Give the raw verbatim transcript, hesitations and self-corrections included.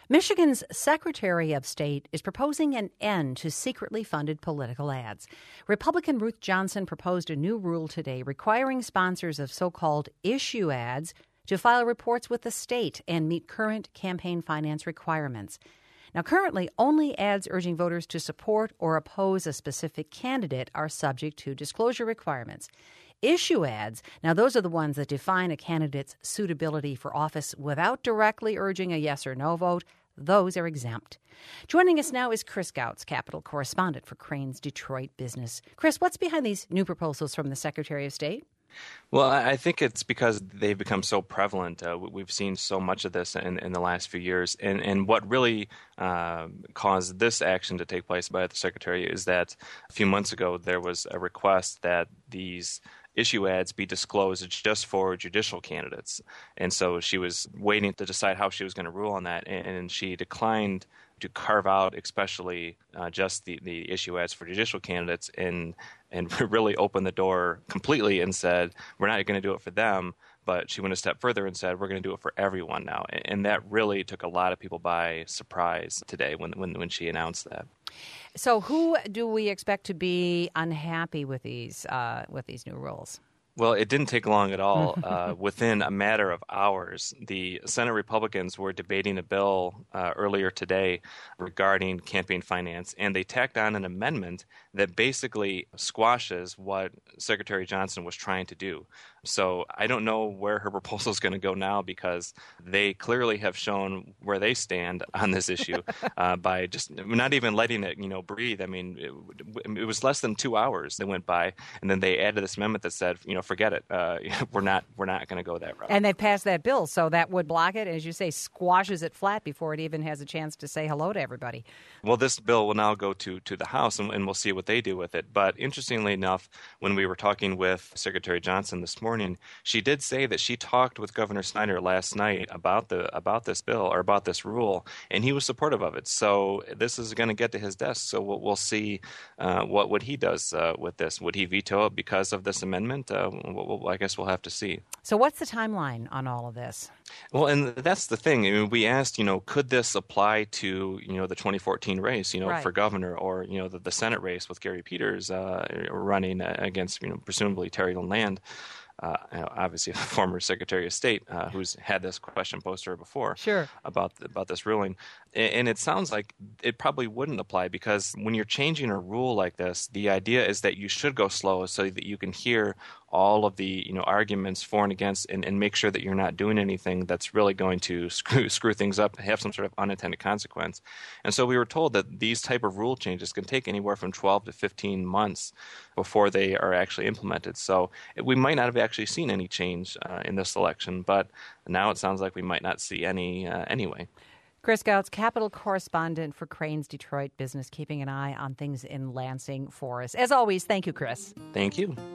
Michigan's Secretary of State is proposing an end to secretly funded political ads. Republican Ruth Johnson proposed a new rule today requiring sponsors of so-called issue ads to file reports with the state and meet current campaign finance requirements. Now, currently, only ads urging voters to support or oppose a specific candidate are subject to disclosure requirements. Issue ads, now those are the ones that define a candidate's suitability for office without directly urging a yes or no vote. Those are exempt. Joining us now is Chris Gautz, Capitol correspondent for Crain's Detroit Business. Chris, what's behind these new proposals from the Secretary of State? Well, I think it's because they've become so prevalent. Uh, we've seen so much of this in, in the last few years. And, and what really uh, caused this action to take place by the Secretary is that a few months ago there was a request that these issue ads be disclosed just for judicial candidates. And so she was waiting to decide how she was going to rule on that, and she declined to carve out especially uh, just the, the issue ads for judicial candidates and and really opened the door completely and said, we're not going to do it for them. But she went a step further and said, we're going to do it for everyone now. And that really took a lot of people by surprise today when when, when she announced that. So who do we expect to be unhappy with these uh, with these new rules? Well, it didn't take long at all. Uh, within a matter of hours, the Senate Republicans were debating a bill uh, earlier today regarding campaign finance, and they tacked on an amendment that basically squashes what Secretary Johnson was trying to do. So I don't know where her proposal is going to go now, because they clearly have shown where they stand on this issue uh, by just not even letting it, you know, breathe. I mean, it, it was less than two hours that went by, and then they added this amendment that said, you know, forget it. Uh, we're not we're not going to go that route. And they passed that bill, so that would block it, as you say, squashes it flat before it even has a chance to say hello to everybody. Well, this bill will now go to, to the House, and, and we'll see what they do with it. But interestingly enough, when we were talking with Secretary Johnson this morning, she did say that she talked with Governor Snyder last night about the about this bill or about this rule, and he was supportive of it. So this is going to get to his desk. So we'll, we'll see uh, what what he does uh, with this. Would he veto it because of this amendment? Uh, we'll, I guess we'll have to see. So what's the timeline on all of this? Well, and that's the thing. I mean, we asked, you know, could this apply to, you know, the twenty fourteen race, you know, right. for governor, or, you know, the, the Senate race with Gary Peters uh, running against, you know, presumably Terry Land. Uh, obviously, a former Secretary of State uh, who's had this question posed to her before sure. about the, about this ruling. And it sounds like it probably wouldn't apply, because when you're changing a rule like this, the idea is that you should go slow so that you can hear all of the, you know, arguments for and against, and, and make sure that you're not doing anything that's really going to screw, screw things up, have some sort of unintended consequence. And so we were told that these type of rule changes can take anywhere from twelve to fifteen months before they are actually implemented. So we might not have actually seen any change uh, in this election, but now it sounds like we might not see any uh, anyway. Chris Gautz, Capitol correspondent for Crain's Detroit Business, keeping an eye on things in Lansing for us. As always, thank you, Chris. Thank you.